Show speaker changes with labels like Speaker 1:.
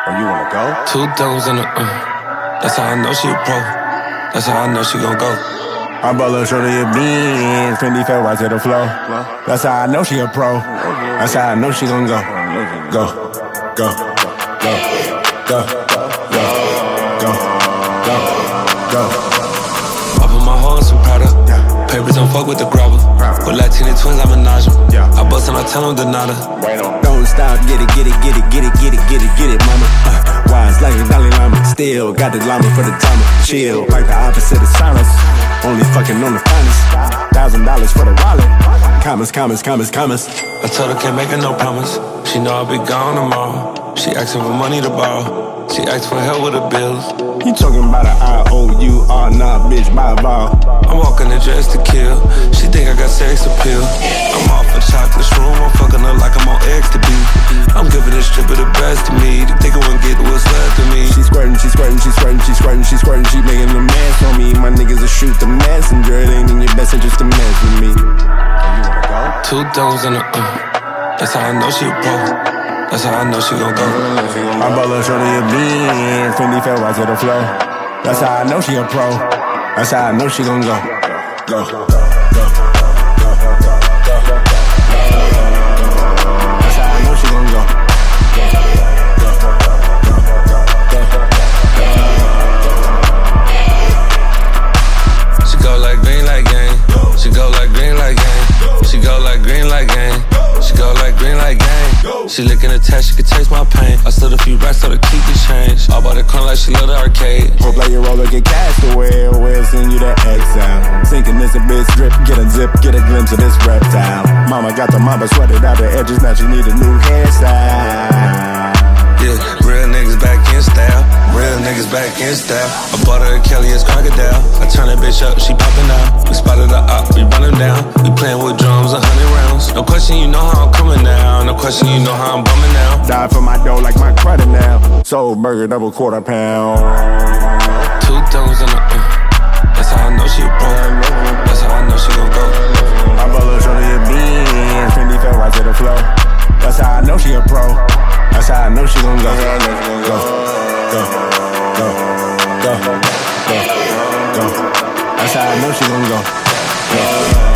Speaker 1: Oh, you wanna go?
Speaker 2: 2 toes in the that's how I know she a pro. That's how I know she gon' go.
Speaker 1: I bought her shoulder your beans, Fendi fell right to the floor. That's how I know she a pro. That's how I know she gon' go. Go, go, go, go, go, go, go, go.
Speaker 2: I put my hoe in some Prada. Papers don't fuck with the grabber. With Latina twins, I menage them. I bust and I tell them the nada.
Speaker 1: Don't stop, get it, get it, get it, get it, get it, get it, get it, mama. Wise like a Dalai Lama. Still got the llama for the timer. Chill like the opposite of silence. Only fucking on the finest. $1,000 for the wallet. Commas, commas, commas, commas.
Speaker 2: I told her can't make her no promise. She know I'll be gone tomorrow. She asking for money to borrow. She asked for help with the bills.
Speaker 1: You talking about an IOUR, nah, bitch, my ball.
Speaker 2: I'm walking the dress to kill. She think I got sex appeal. I'm off a chocolate shroom. I'm fucking her like I'm on X to be. I'm giving this stripper the best of me. They think I won't get what's left of me.
Speaker 1: She squirting, she squirting, she squirting, she squirting, she squirting. She making a mess on me. My niggas will shoot the messenger. It ain't in your best interest to mess with me. You wanna go?
Speaker 2: 2 toes in the that's how I know she a pro. That's how I know she gon' go.
Speaker 1: I bought her shoulder your beans, Fendi fell right to the floor. That's how I know she a pro. That's how I know she gon' go. Go, go, go, go, go, go, go. That's how I know she gon' go. Go, go, go, go, go.
Speaker 2: She go like green like gang. She go like green like gang. She go like green like gang. She go like green like gang. She licking the test, she can taste my pain. I slid a few racks so to keep the change. All about the corner like she love the arcade.
Speaker 1: Hope like your roller get cast away, or we'll send you that exile. Thinking this a bitch drip, get a zip, get a glimpse of this reptile. Mama got the mama sweated out the edges, now she need a new hairstyle.
Speaker 2: Yeah, real niggas back in style. Real niggas back in style. I bought her a Kelly as crocodile. I turn that bitch up, she poppin' out. We spotted her up, we runnin' down. We playin' with drums, 100 rounds. No question, you know how I'm coming now. No question, you know how I'm bumming now.
Speaker 1: Die for my dough like my credit now. Soul burger, double quarter pound.
Speaker 2: 2 toes in the that's how I know she a pro. That's how I know she gon' go.
Speaker 1: My butler shoulder your beans, Fendi fell right to the floor. That's how I know she a pro. That's how I know she gon' go. Go, go, go, go, go, go. That's how I know she gon' go. Go.